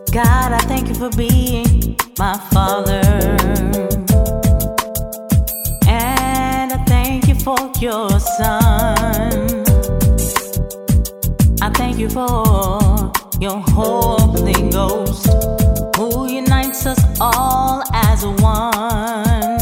God, I thank you for being my Father. And I thank you for your Son. I thank you for your Holy Ghost, who unites us all as one.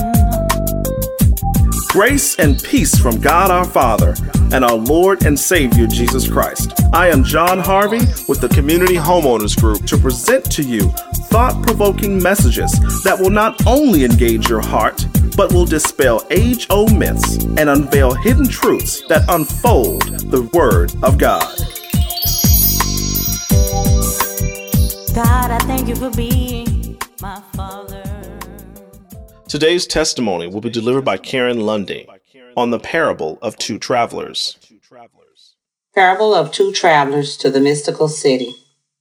Grace and peace from God our Father and our Lord and Savior Jesus Christ. I am John Harvey with the Community Homeowners Group to present to you thought-provoking messages that will not only engage your heart, but will dispel age-old myths and unveil hidden truths that unfold the Word of God. God, I thank you for being my Father. Today's testimony will be delivered by Karen Lundy on the parable of two travelers. Parable of Two Travelers to the Mystical City.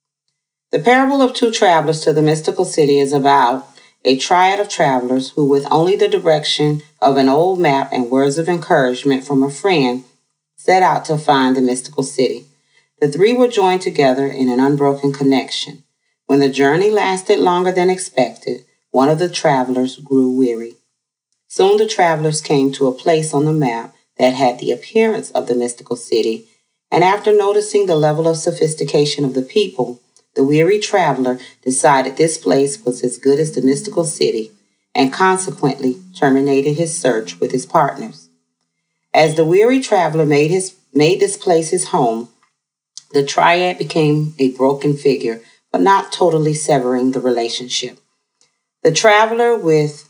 The parable of two travelers to the mystical city is about a triad of travelers who, with only the direction of an old map and words of encouragement from a friend, set out to find the mystical city. The three were joined together in an unbroken connection. When the journey lasted longer than expected, one of the travelers grew weary. Soon the travelers came to a place on the map that had the appearance of the mystical city, and after noticing the level of sophistication of the people, the weary traveler decided this place was as good as the mystical city, and consequently terminated his search with his partners. As the weary traveler made this place his home, the triad became a broken figure, but not totally severing the relationship. The traveler,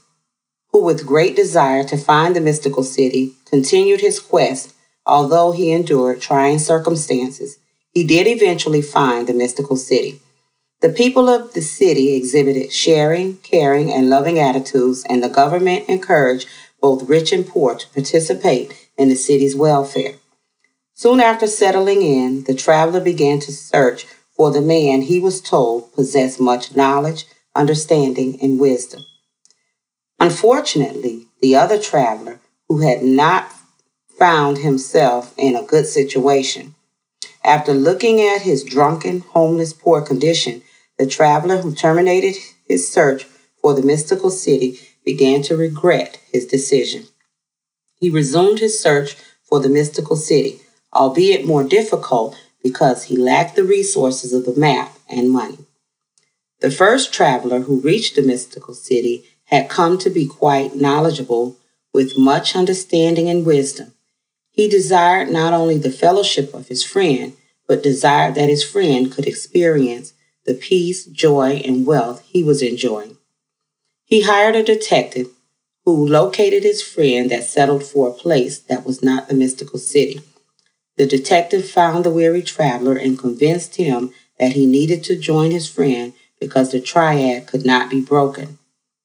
who with great desire to find the mystical city, continued his quest. Although he endured trying circumstances, he did eventually find the mystical city. The people of the city exhibited sharing, caring, and loving attitudes, and the government encouraged both rich and poor to participate in the city's welfare. Soon after settling in, the traveler began to search for the man he was told possessed much knowledge, understanding, and wisdom. Unfortunately, the other traveler, who had not found himself in a good situation. After looking at his drunken, homeless, poor condition, the traveler who terminated his search for the mystical city began to regret his decision. He resumed his search for the mystical city, albeit more difficult because he lacked the resources of the map and money. The first traveler who reached the mystical city had come to be quite knowledgeable with much understanding and wisdom. He desired not only the fellowship of his friend, but desired that his friend could experience the peace, joy, and wealth he was enjoying. He hired a detective who located his friend that settled for a place that was not the mystical city. The detective found the weary traveler and convinced him that he needed to join his friend because the triad could not be broken.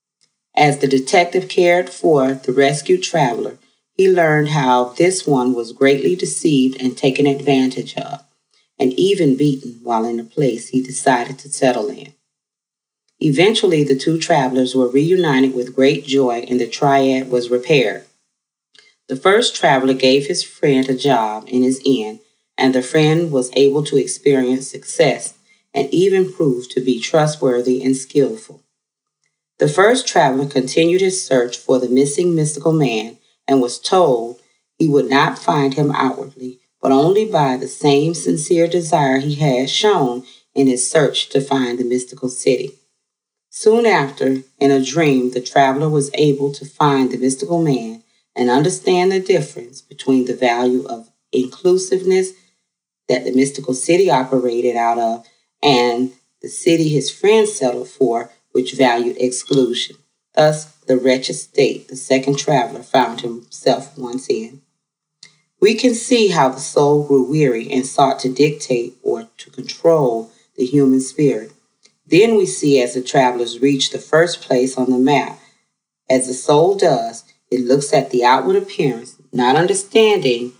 As the detective cared for the rescued traveler, he learned how this one was greatly deceived and taken advantage of, and even beaten while in the place he decided to settle in. Eventually, the two travelers were reunited with great joy, and the triad was repaired. The first traveler gave his friend a job in his inn, and the friend was able to experience success and even proved to be trustworthy and skillful. The first traveler continued his search for the missing mystical man and was told he would not find him outwardly, but only by the same sincere desire he had shown in his search to find the mystical city. Soon after, in a dream, the traveler was able to find the mystical man and understand the difference between the value of inclusiveness that the mystical city operated out of and the city his friends settled for, which valued exclusion. Thus, the wretched state the second traveler found himself once in. We can see how the soul grew weary and sought to dictate or to control the human spirit. Then we see as the travelers reach the first place on the map, as the soul does, it looks at the outward appearance, not understanding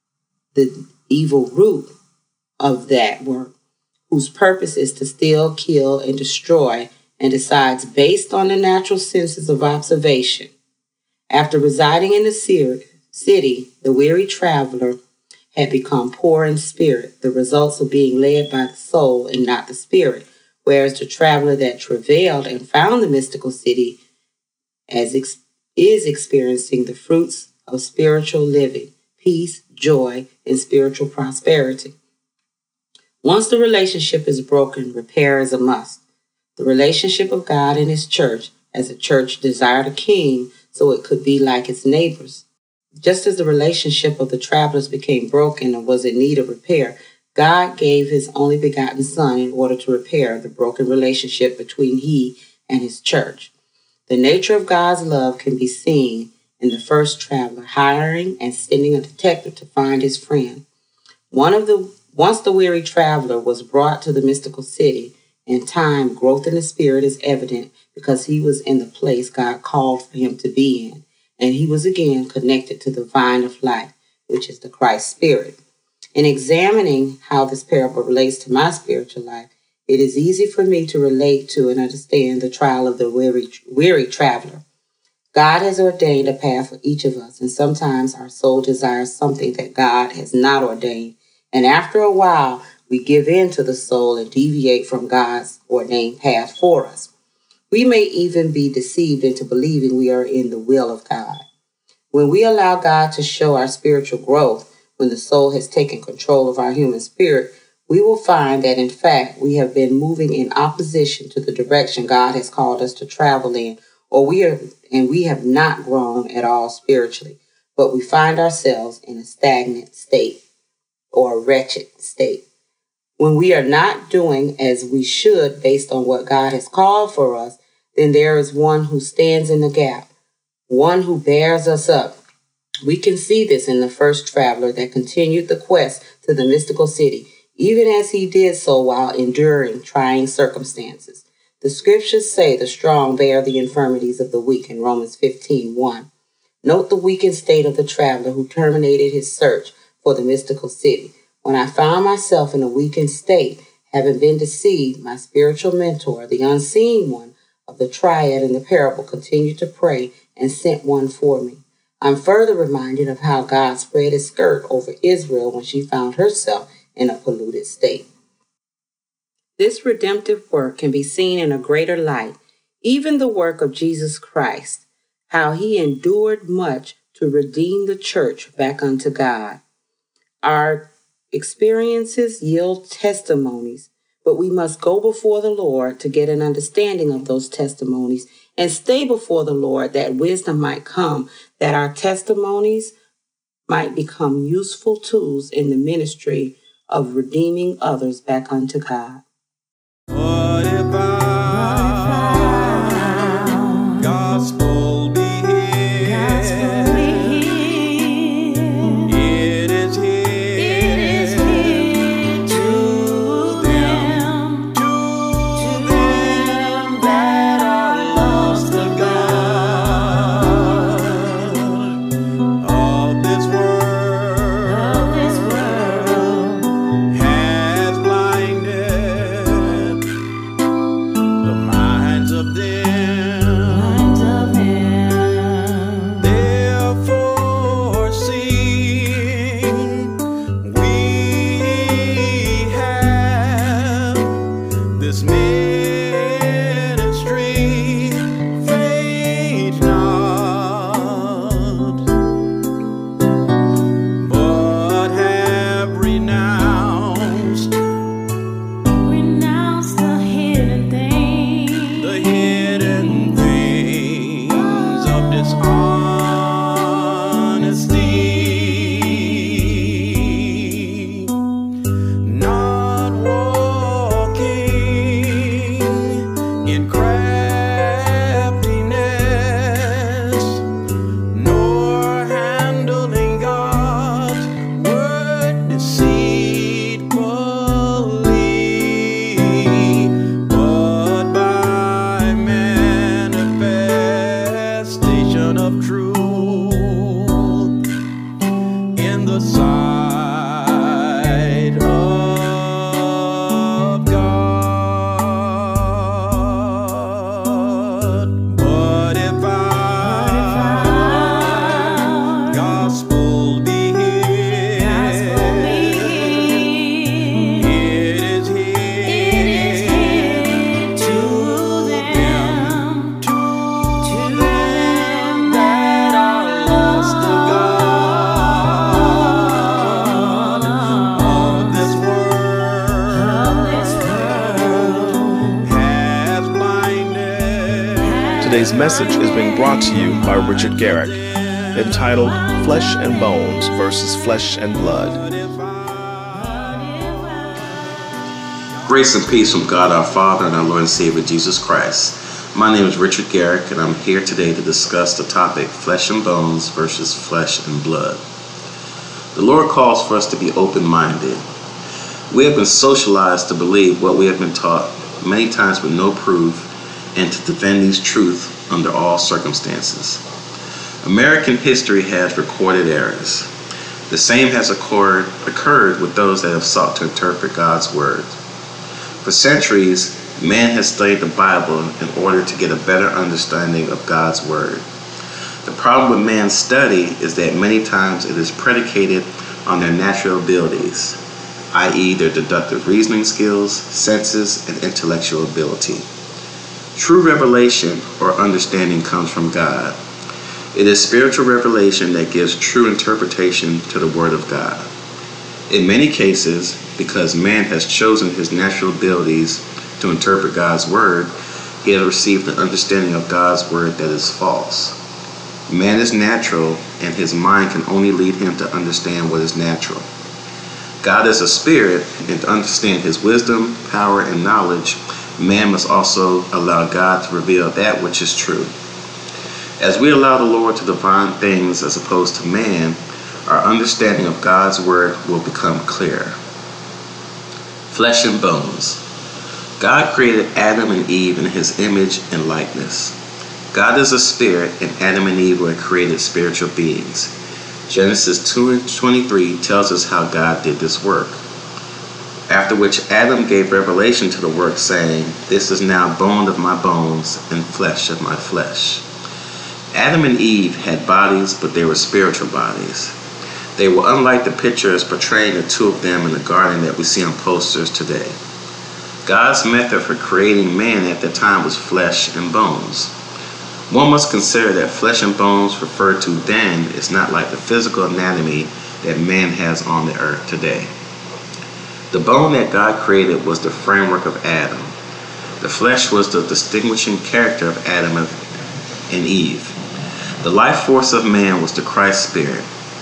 the evil root of that work, whose purpose is to steal, kill, and destroy, and decides based on the natural senses of observation. After residing in the city, the weary traveler had become poor in spirit, the results of being led by the soul and not the spirit, whereas the traveler that travailed and found the mystical city is experiencing the fruits of spiritual living, peace, joy, and spiritual prosperity. Once the relationship is broken, repair is a must. The relationship of God and His church, as the church desired a king so it could be like its neighbors. Just as the relationship of the travelers became broken and was in need of repair, God gave His only begotten Son in order to repair the broken relationship between He and His church. The nature of God's love can be seen in the first traveler hiring and sending a detective to find his friend. Once the weary traveler was brought to the mystical city, in time, growth in the Spirit is evident because he was in the place God called for him to be in, and he was again connected to the vine of life, which is the Christ Spirit. In examining how this parable relates to my spiritual life, it is easy for me to relate to and understand the trial of the weary traveler. God has ordained a path for each of us, and sometimes our soul desires something that God has not ordained, and after a while, we give in to the soul and deviate from God's ordained path for us. We may even be deceived into believing we are in the will of God. When we allow God to show our spiritual growth, when the soul has taken control of our human spirit, we will find that in fact we have been moving in opposition to the direction God has called us to travel in, we have not grown at all spiritually, but we find ourselves in a stagnant state or a wretched state. When we are not doing as we should based on what God has called for us, then there is one who stands in the gap, one who bears us up. We can see this in the first traveler that continued the quest to the mystical city, even as he did so while enduring trying circumstances. The scriptures say the strong bear the infirmities of the weak in Romans 15:1. Note the weakened state of the traveler who terminated his search for the mystical city. When I found myself in a weakened state, having been deceived, my spiritual mentor, the unseen one of the triad in the parable, continued to pray and sent one for me. I'm further reminded of how God spread His skirt over Israel when she found herself in a polluted state. This redemptive work can be seen in a greater light, even the work of Jesus Christ, how He endured much to redeem the church back unto God. Our experiences yield testimonies, but we must go before the Lord to get an understanding of those testimonies and stay before the Lord that wisdom might come, that our testimonies might become useful tools in the ministry of redeeming others back unto God. What if our gospel be here? It is here to them that are lost to God. Of this world has blinded the minds of them. Therefore, seeing we have this ministry, faint not, but have renounced the hidden things of dishonesty, not walking Today's message is being brought to you by Richard Garrick, entitled Flesh and Bones versus Flesh and Blood. Grace and peace from God our Father and our Lord and Savior Jesus Christ. My name is Richard Garrick, and I'm here today to discuss the topic flesh and bones versus flesh and blood. The Lord calls for us to be open-minded. We have been socialized to believe what we have been taught, many times with no proof, and to defend these truths under all circumstances. American history has recorded errors. The same has occurred with those that have sought to interpret God's Word. For centuries, man has studied the Bible in order to get a better understanding of God's Word. The problem with man's study is that many times it is predicated on their natural abilities, i.e. their deductive reasoning skills, senses, and intellectual ability. True revelation or understanding comes from God. It is spiritual revelation that gives true interpretation to the Word of God. In many cases, because man has chosen his natural abilities to interpret God's Word, he has received an understanding of God's Word that is false. Man is natural, and his mind can only lead him to understand what is natural. God is a spirit, and to understand his wisdom, power, and knowledge, man must also allow God to reveal that which is true. As we allow the Lord to define things as opposed to man, our understanding of God's Word will become clearer. Flesh and bones. God created Adam and Eve in his image and likeness. God is a spirit, and Adam and Eve were created spiritual beings. Genesis 2:23 tells us how God did this work. After which Adam gave revelation to the work, saying, "This is now bone of my bones and flesh of my flesh." Adam and Eve had bodies, but they were spiritual bodies. They were unlike the pictures portraying the two of them in the garden that we see on posters today. God's method for creating man at the time was flesh and bones. One must consider that flesh and bones referred to then is not like the physical anatomy that man has on the earth today. The bone that God created was the framework of Adam. The flesh was the distinguishing character of Adam and Eve. The life force of man was the Christ Spirit.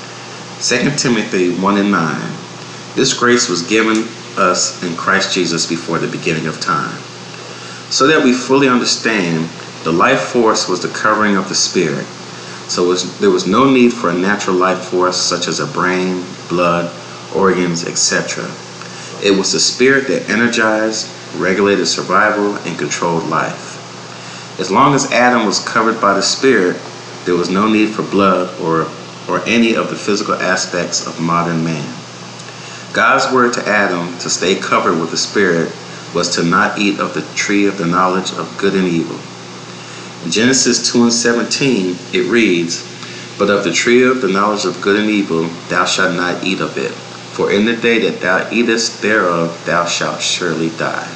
2 Timothy 1:9. This grace was given us in Christ Jesus before the beginning of time. So that we fully understand, the life force was the covering of the Spirit. So there was no need for a natural life force such as a brain, blood, organs, etc. It was the Spirit that energized, regulated survival, and controlled life. As long as Adam was covered by the Spirit, there was no need for blood or any of the physical aspects of modern man. God's word to Adam to stay covered with the Spirit was to not eat of the tree of the knowledge of good and evil. In Genesis 2:17, it reads, "But of the tree of the knowledge of good and evil thou shalt not eat of it, for in the day that thou eatest thereof thou shalt surely die."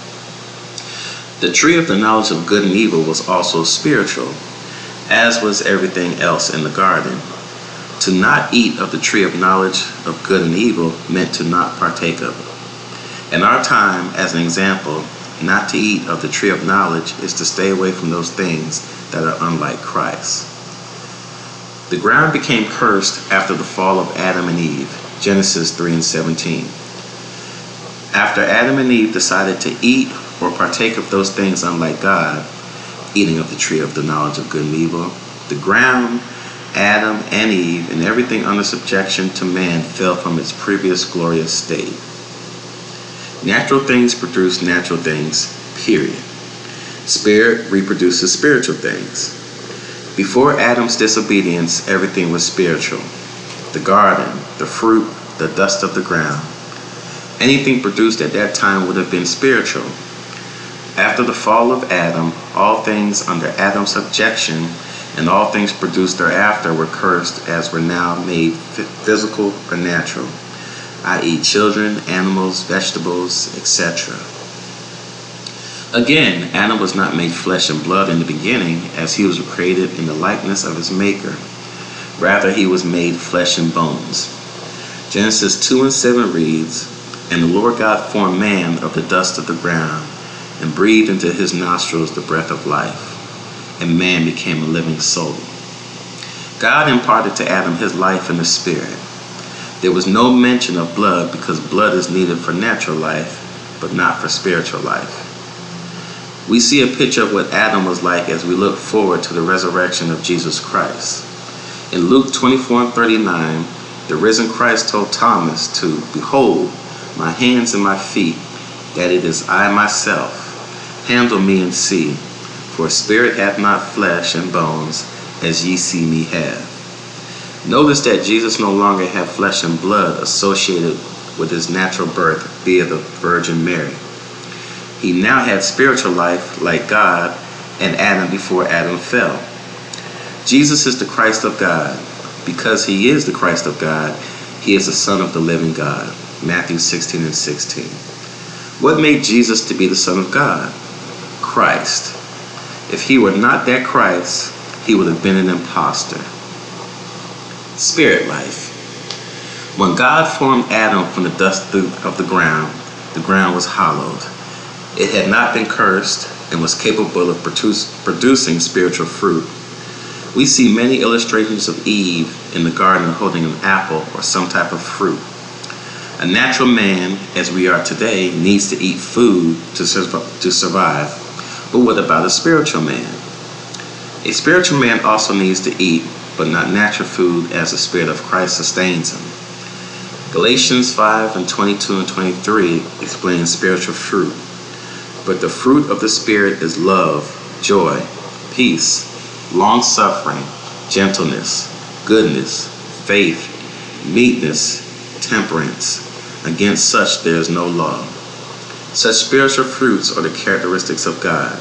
The tree of the knowledge of good and evil was also spiritual, as was everything else in the garden. To not eat of the tree of knowledge of good and evil meant to not partake of it. In our time, as an example, not to eat of the tree of knowledge is to stay away from those things that are unlike Christ. The ground became cursed after the fall of Adam and Eve, Genesis 3:17. After Adam and Eve decided to eat or partake of those things unlike God, eating of the tree of the knowledge of good and evil, the ground, Adam and Eve, and everything under subjection to man fell from its previous glorious state. Natural things produce natural things, period. Spirit reproduces spiritual things. Before Adam's disobedience, everything was spiritual. The garden, the fruit, the dust of the ground. Anything produced at that time would have been spiritual. After the fall of Adam, all things under Adam's subjection and all things produced thereafter were cursed, as were now made physical or natural, i.e. children, animals, vegetables, etc. Again, Adam was not made flesh and blood in the beginning, as he was created in the likeness of his Maker. Rather, he was made flesh and bones. Genesis 2:7 reads, "And the Lord God formed man of the dust of the ground, and breathed into his nostrils the breath of life. and man became a living soul. God imparted to Adam his life in the Spirit. There was no mention of blood because blood is needed for natural life, but not for spiritual life. We see a picture of what Adam was like as we look forward to the resurrection of Jesus Christ. In Luke 24:39, the risen Christ told Thomas to, "Behold, my hands and my feet, that it is I myself. Handle me and see, for a spirit hath not flesh and bones, as ye see me have." Notice that Jesus no longer had flesh and blood associated with his natural birth via the Virgin Mary. He now had spiritual life like God and Adam before Adam fell. Jesus is the Christ of God. Because he is the Christ of God, he is the Son of the living God. Matthew 16:16. What made Jesus to be the Son of God? Christ. If he were not that Christ, he would have been an imposter. Spirit life. When God formed Adam from the dust of the ground was hollowed. It had not been cursed and was capable of producing spiritual fruit. We see many illustrations of Eve in the garden holding an apple or some type of fruit. A natural man, as we are today, needs to eat food to survive. But what about a spiritual man? A spiritual man also needs to eat, but not natural food, as the Spirit of Christ sustains him. Galatians 5:22 and 23 explains spiritual fruit. But the fruit of the Spirit is love, joy, peace, long-suffering, gentleness, goodness, faith, meekness, temperance. Against such there is no law. Such spiritual fruits are the characteristics of God.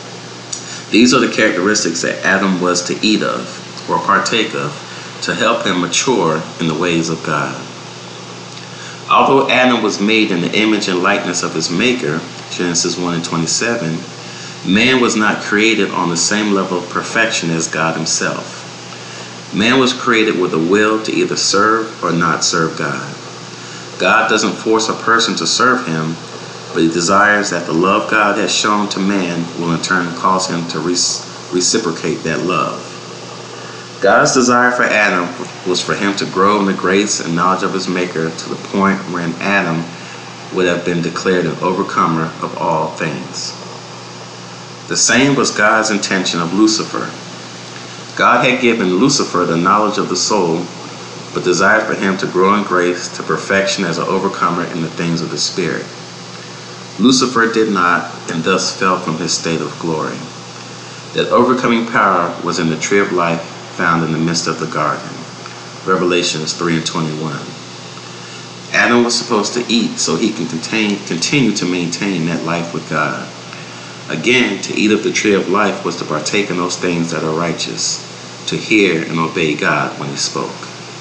These are the characteristics that Adam was to eat of or partake of to help him mature in the ways of God. Although Adam was made in the image and likeness of his Maker, Genesis 1:27, man was not created on the same level of perfection as God himself. Man was created with a will to either serve or not serve God. God doesn't force a person to serve him, but he desires that the love God has shown to man will in turn cause him to reciprocate that love. God's desire for Adam was for him to grow in the grace and knowledge of his Maker to the point wherein Adam would have been declared an overcomer of all things. The same was God's intention of Lucifer. God had given Lucifer the knowledge of the soul, but desired for him to grow in grace to perfection as an overcomer in the things of the Spirit. Lucifer did not, and thus fell from his state of glory. That overcoming power was in the tree of life found in the midst of the garden. Revelations 3:21. Adam was supposed to eat so he can continue to maintain that life with God. Again, to eat of the tree of life was to partake in those things that are righteous, to hear and obey God when he spoke.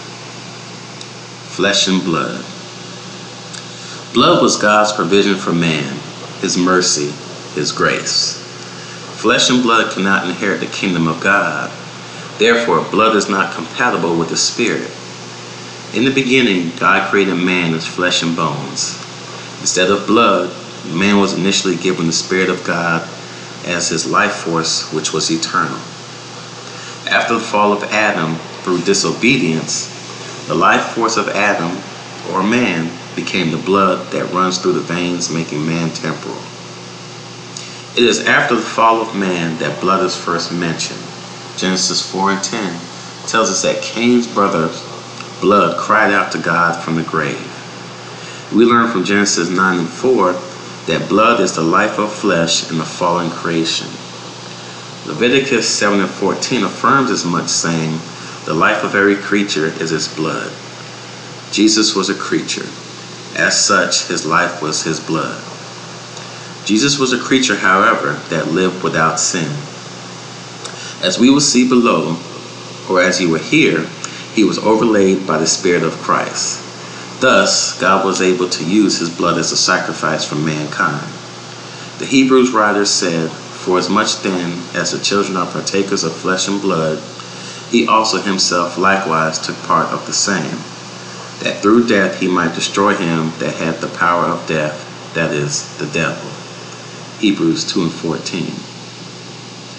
Flesh and blood. Blood was God's provision for man, his mercy, his grace. Flesh and blood cannot inherit the kingdom of God. Therefore, blood is not compatible with the Spirit. In the beginning, God created man as flesh and bones. Instead of blood, man was initially given the Spirit of God as his life force, which was eternal. After the fall of Adam, through disobedience, the life force of Adam, or man, became the blood that runs through the veins, making man temporal. It is after the fall of man that blood is first mentioned. Genesis 4:10 tells us that Cain's brother's blood cried out to God from the grave. We learn from Genesis 9:4 that blood is the life of flesh in the fallen creation. Leviticus 7:14 affirms as much, saying, "The life of every creature is its blood." Jesus was a creature. As such, his life was his blood. Jesus was a creature, however, that lived without sin. As we will see below, or as you will hear, he was overlaid by the Spirit of Christ. Thus, God was able to use his blood as a sacrifice for mankind. The Hebrews writer said, "For as much then as the children are partakers of flesh and blood, he also himself likewise took part of the same, that through death he might destroy him that had the power of death, that is, the devil." Hebrews 2:14.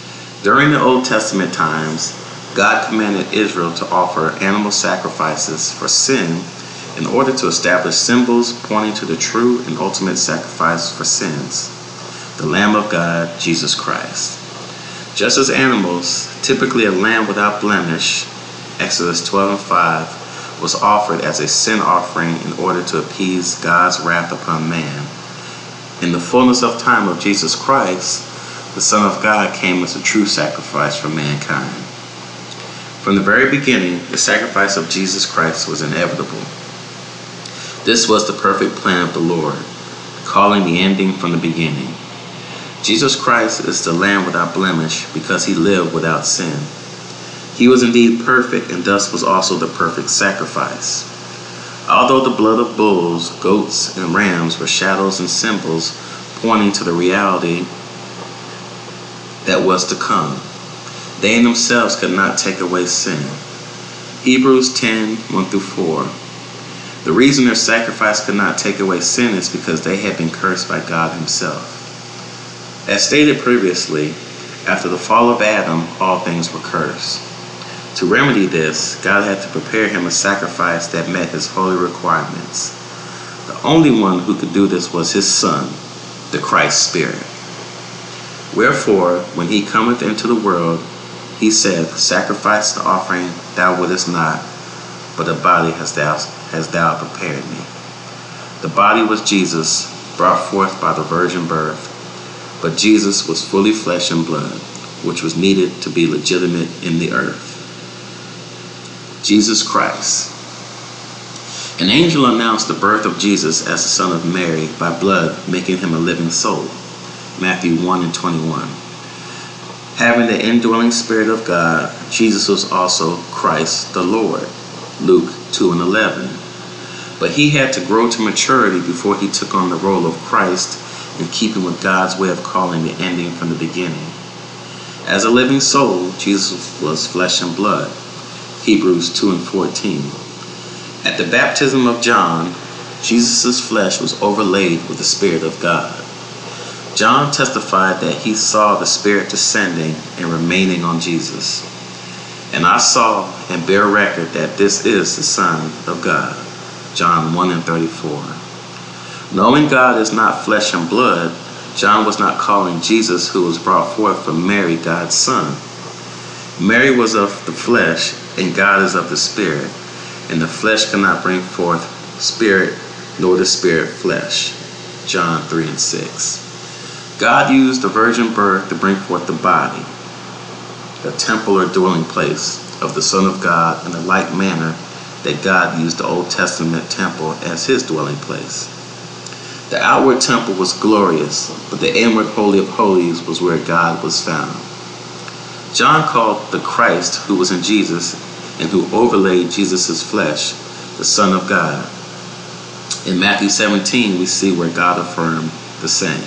During the Old Testament times, God commanded Israel to offer animal sacrifices for sin in order to establish symbols pointing to the true and ultimate sacrifice for sins, the Lamb of God, Jesus Christ. Just as animals, typically a lamb without blemish, Exodus 12:5, was offered as a sin offering in order to appease God's wrath upon man. In the fullness of time of Jesus Christ, the Son of God came as a true sacrifice for mankind. From the very beginning, the sacrifice of Jesus Christ was inevitable. This was the perfect plan of the Lord, calling the ending from the beginning. Jesus Christ is the Lamb without blemish because he lived without sin. He was indeed perfect and thus was also the perfect sacrifice. Although the blood of bulls, goats, and rams were shadows and symbols pointing to the reality that was to come, they in themselves could not take away sin. Hebrews 10:1-4. The reason their sacrifice could not take away sin is because they had been cursed by God himself. As stated previously, after the fall of Adam, all things were cursed. To remedy this, God had to prepare him a sacrifice that met his holy requirements. The only one who could do this was his Son, the Christ Spirit. Wherefore, when he cometh into the world, he saith, Sacrifice the offering thou wouldest not, but a body hast thou prepared me. The body was Jesus, brought forth by the virgin birth, but Jesus was fully flesh and blood, which was needed to be legitimate in the earth. Jesus Christ. An angel announced the birth of Jesus as the son of Mary by blood, making him a living soul. Matthew 1:21. Having the indwelling Spirit of God, Jesus was also Christ the Lord. Luke 2:11. But he had to grow to maturity before he took on the role of Christ, in keeping with God's way of calling the ending from the beginning. As a living soul, Jesus was flesh and blood. Hebrews 2:14. At the baptism of John, Jesus' flesh was overlaid with the Spirit of God. John testified that he saw the Spirit descending and remaining on Jesus. And I saw and bear record that this is the Son of God. John 1:34. Knowing God is not flesh and blood, John was not calling Jesus, who was brought forth from Mary, God's Son. Mary was of the flesh, and God is of the Spirit. And the flesh cannot bring forth spirit, nor the Spirit flesh. John 3:6. God used the virgin birth to bring forth the body, the temple or dwelling place of the Son of God, in the like manner that God used the Old Testament temple as his dwelling place. The outward temple was glorious, but the inward Holy of Holies was where God was found. John called the Christ who was in Jesus and who overlaid Jesus' flesh the Son of God. In Matthew 17, we see where God affirmed the same.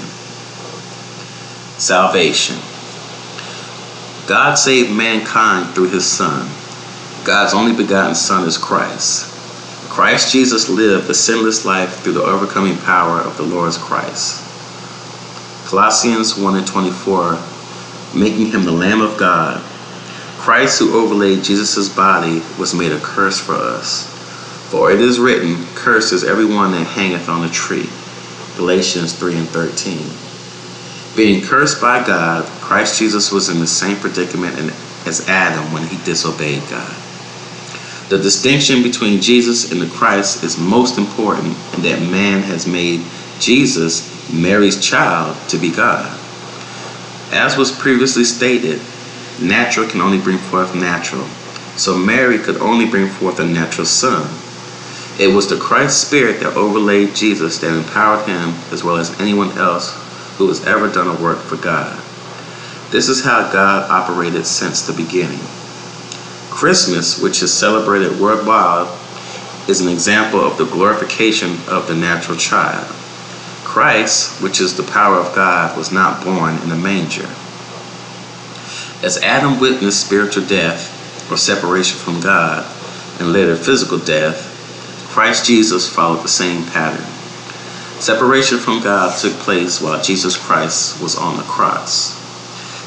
Salvation. God saved mankind through his Son. God's only begotten Son is Christ. Christ Jesus lived a sinless life through the overcoming power of the Lord's Christ. Colossians 1:24, making him the Lamb of God. Christ, who overlaid Jesus' body, was made a curse for us. For it is written, Cursed is everyone that hangeth on a tree. Galatians 3:13. Being cursed by God, Christ Jesus was in the same predicament as Adam when he disobeyed God. The distinction between Jesus and the Christ is most important in that man has made Jesus, Mary's child, to be God. As was previously stated, natural can only bring forth natural, so Mary could only bring forth a natural son. It was the Christ Spirit that overlaid Jesus that empowered him as well as anyone else who has ever done a work for God. This is how God operated since the beginning. Christmas, which is celebrated worldwide, is an example of the glorification of the natural child. Christ, which is the power of God, was not born in a manger. As Adam witnessed spiritual death or separation from God and later physical death, Christ Jesus followed the same pattern. Separation from God took place while Jesus Christ was on the cross.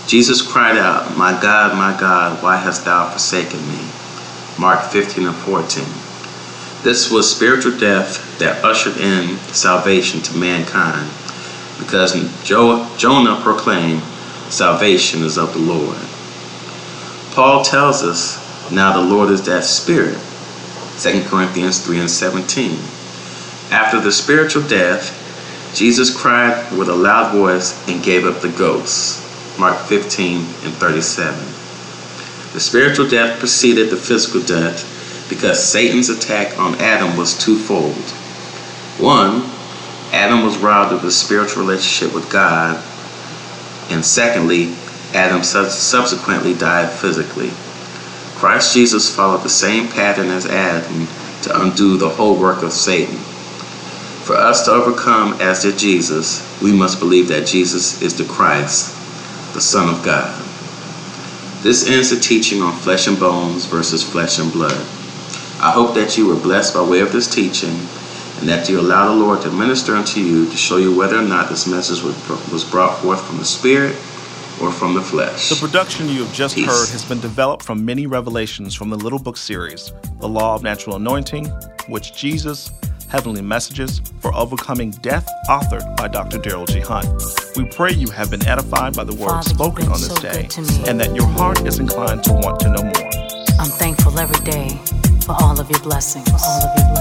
Jesus cried out, my God, why hast thou forsaken me? Mark 15 and 14. This was spiritual death that ushered in salvation to mankind, because Jonah proclaimed, salvation is of the Lord. Paul tells us, now the Lord is that Spirit, 2 Corinthians 3 and 17. After the spiritual death, Jesus cried with a loud voice and gave up the ghost, Mark 15 and 37. The spiritual death preceded the physical death because Satan's attack on Adam was twofold. One, Adam was robbed of his spiritual relationship with God, and secondly, Adam subsequently died physically. Christ Jesus followed the same pattern as Adam to undo the whole work of Satan. For us to overcome as did Jesus, we must believe that Jesus is the Christ, the Son of God. This ends the teaching on flesh and bones versus flesh and blood. I hope that you were blessed by way of this teaching, and that you allow the Lord to minister unto you to show you whether or not this message was brought forth from the Spirit or from the flesh. The production you have just heard has been developed from many revelations from the Little Book series, The Law of Natural Anointing, which Jesus, Heavenly Messages for Overcoming Death, authored by Dr. Daryl G. Hunt. We pray you have been edified by the words spoken on this day, and that your heart is inclined to want to know more. I'm thankful every day for all of your blessings.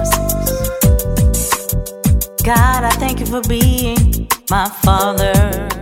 God, I thank you for being my Father.